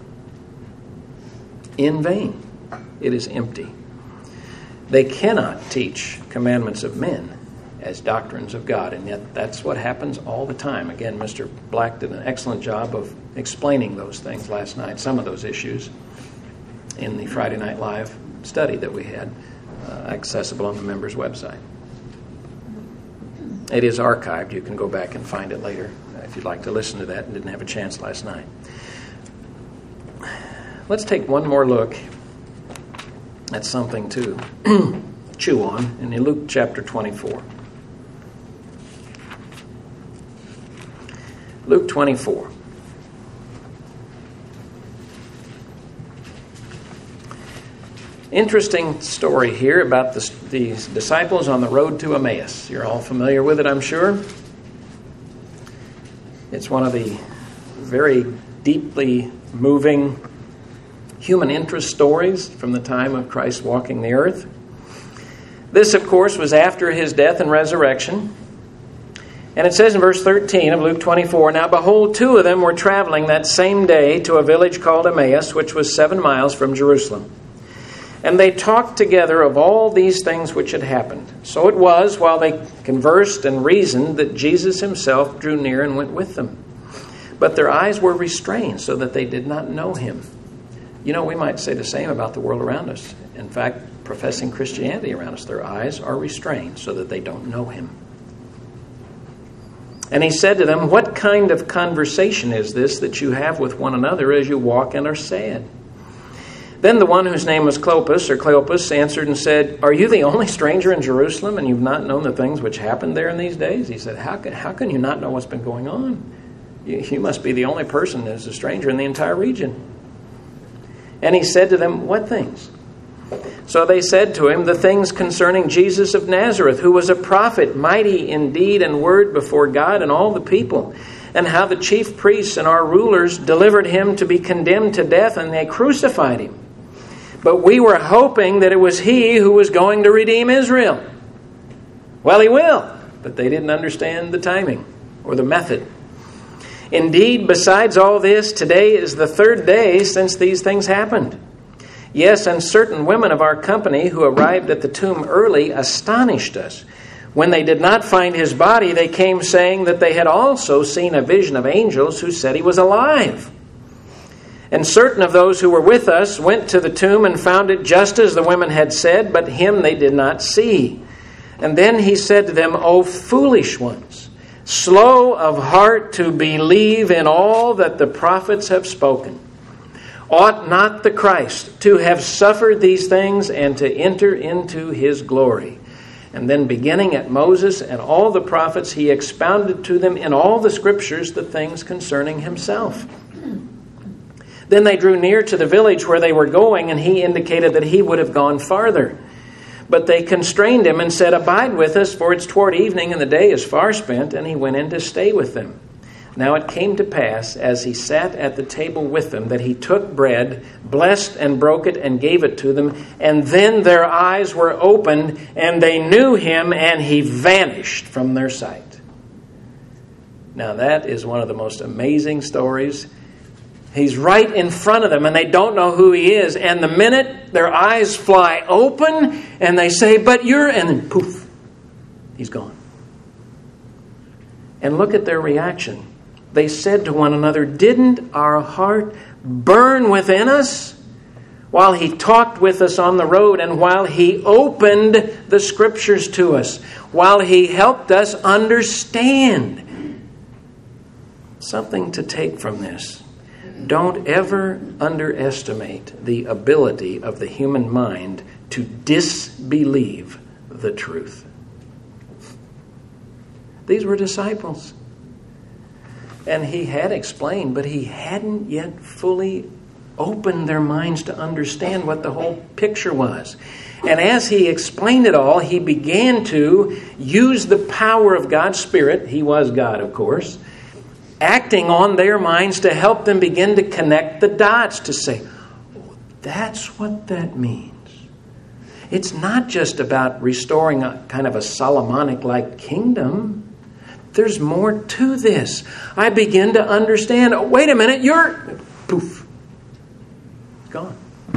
In vain. It is empty. They cannot teach commandments of men as doctrines of God, and yet that's what happens all the time. Again, Mister Black did an excellent job of explaining those things last night, some of those issues, in the Friday Night Live study that we had, uh, accessible on the members' website. It is archived. You can go back and find it later if you'd like to listen to that and didn't have a chance last night. Let's take one more look at something to chew on in Luke chapter twenty-four. Luke twenty-four. Interesting story here about the, these disciples on the road to Emmaus. You're all familiar with it, I'm sure. It's one of the very deeply moving human interest stories from the time of Christ walking the earth. This, of course, was after His death and resurrection. And it says in verse thirteen of Luke twenty-four, "Now behold, two of them were traveling that same day to a village called Emmaus, which was seven miles from Jerusalem. And they talked together of all these things which had happened. So it was, while they conversed and reasoned, that Jesus Himself drew near and went with them. But their eyes were restrained, so that they did not know Him." You know, we might say the same about the world around us. In fact, professing Christianity around us, their eyes are restrained, so that they don't know Him. And He said to them, "What kind of conversation is this that you have with one another as you walk and are sad?" Then the one whose name was Clopas, or Cleopas, answered and said, "Are you the only stranger in Jerusalem, and you've not known the things which happened there in these days?" He said, how can, how can you not know what's been going on? You, you must be the only person that is a stranger in the entire region. And He said to them, "What things?" So they said to Him, "The things concerning Jesus of Nazareth, who was a prophet, mighty in deed and word before God and all the people, and how the chief priests and our rulers delivered Him to be condemned to death, and they crucified Him. But we were hoping that it was He who was going to redeem Israel." Well, He will, but they didn't understand the timing or the method. "Indeed, besides all this, today is the third day since these things happened. Yes, and certain women of our company who arrived at the tomb early astonished us. When they did not find His body, they came saying that they had also seen a vision of angels who said He was alive. And certain of those who were with us went to the tomb and found it just as the women had said, but Him they did not see. And then He said to them, 'O foolish ones, slow of heart to believe in all that the prophets have spoken. Ought not the Christ to have suffered these things and to enter into His glory?' And then beginning at Moses and all the prophets, he expounded to them in all the scriptures the things concerning himself. Then they drew near to the village where they were going, and he indicated that he would have gone farther. But they constrained him and said, "Abide with us, for it's toward evening, and the day is far spent." And he went in to stay with them. Now it came to pass, as he sat at the table with them, that he took bread, blessed and broke it, and gave it to them. And then their eyes were opened, and they knew him, and he vanished from their sight. Now that is one of the most amazing stories. He's right in front of them, and they don't know who he is. And the minute their eyes fly open, and they say, "But you're..." and then poof, he's gone. And look at their reaction. They said to one another, "Didn't our heart burn within us while he talked with us on the road, and while he opened the scriptures to us, while he helped us understand?" Something to take from this. Don't ever underestimate the ability of the human mind to disbelieve the truth. These were disciples. And he had explained, but he hadn't yet fully opened their minds to understand what the whole picture was. And as he explained it all, he began to use the power of God's Spirit. He was God, of course, acting on their minds to help them begin to connect the dots, to say, "Oh, that's what that means. It's not just about restoring a kind of a Solomonic-like kingdom. There's more to this. I begin to understand. Oh, wait a minute, you're..." Poof. Gone.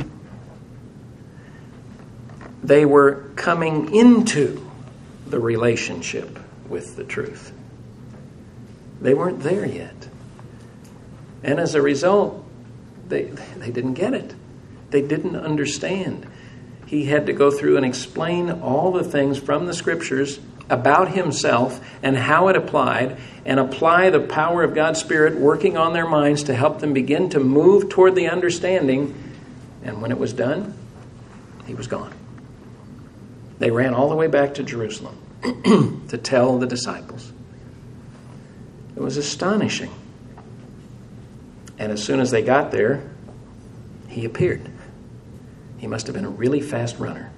They were coming into the relationship with the truth. They weren't there yet. And as a result, they, they didn't get it. They didn't understand. He had to go through and explain all the things from the scriptures about himself and how it applied, and apply the power of God's Spirit working on their minds to help them begin to move toward the understanding. And when it was done, he was gone. They ran all the way back to Jerusalem to tell the disciples. It was astonishing. And as soon as they got there, he appeared. He must have been a really fast runner.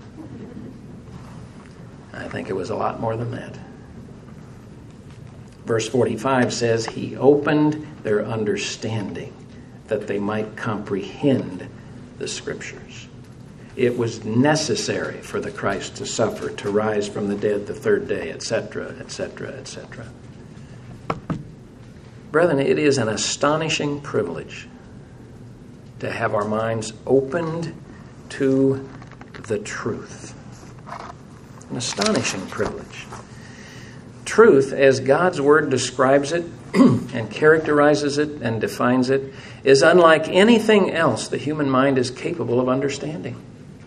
I think it was a lot more than that. Verse forty-five says, he opened their understanding that they might comprehend the scriptures. It was necessary for the Christ to suffer, to rise from the dead the third day, et cetera, et cetera, et cetera. Brethren, it is an astonishing privilege to have our minds opened to the truth. An astonishing privilege. Truth, as God's Word describes it and characterizes it and defines it, is unlike anything else the human mind is capable of understanding.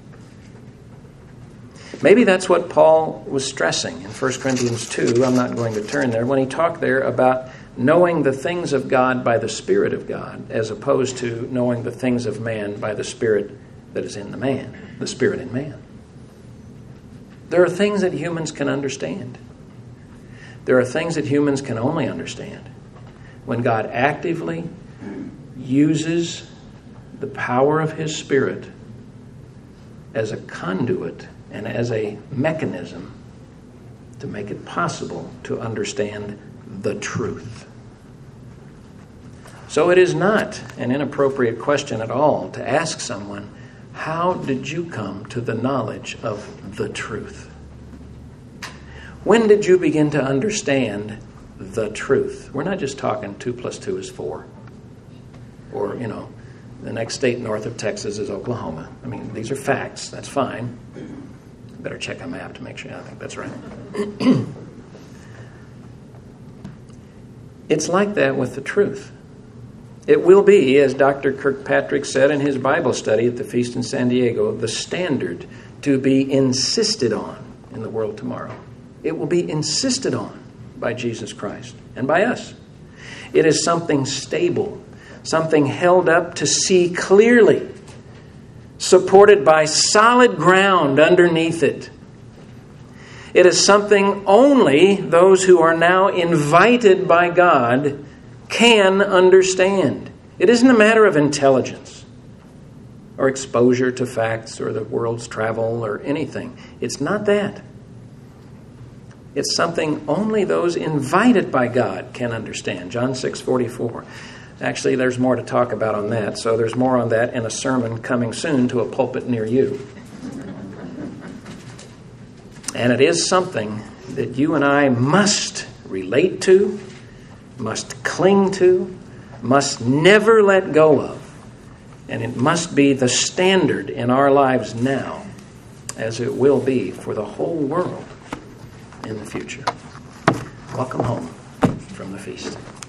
Maybe that's what Paul was stressing in First Corinthians two. I'm not going to turn there. When he talked there about knowing the things of God by the Spirit of God, as opposed to knowing the things of man by the Spirit that is in the man, the Spirit in man. There are things that humans can understand. There are things that humans can only understand when God actively uses the power of His Spirit as a conduit and as a mechanism to make it possible to understand the truth. So it is not an inappropriate question at all to ask someone, how did you come to the knowledge of the truth? When did you begin to understand the truth? We're not just talking two plus two is four. Or, you know, the next state north of Texas is Oklahoma. I mean, these are facts. That's fine. Better check a map to make sure. I think that's right. It's like that with the truth. It will be, as Doctor Kirkpatrick said in his Bible study at the feast in San Diego, the standard to be insisted on in the world tomorrow. It will be insisted on by Jesus Christ and by us. It is something stable, something held up to see clearly, supported by solid ground underneath it. It is something only those who are now invited by God can understand. It isn't a matter of intelligence or exposure to facts or the world's travel or anything. It's not that. It's something only those invited by God can understand. John six forty-four. Actually, there's more to talk about on that, so there's more on that in a sermon coming soon to a pulpit near you. And it is something that you and I must relate to, must cling to, must never let go of. And it must be the standard in our lives now, as it will be for the whole world in the future. Welcome home from the feast.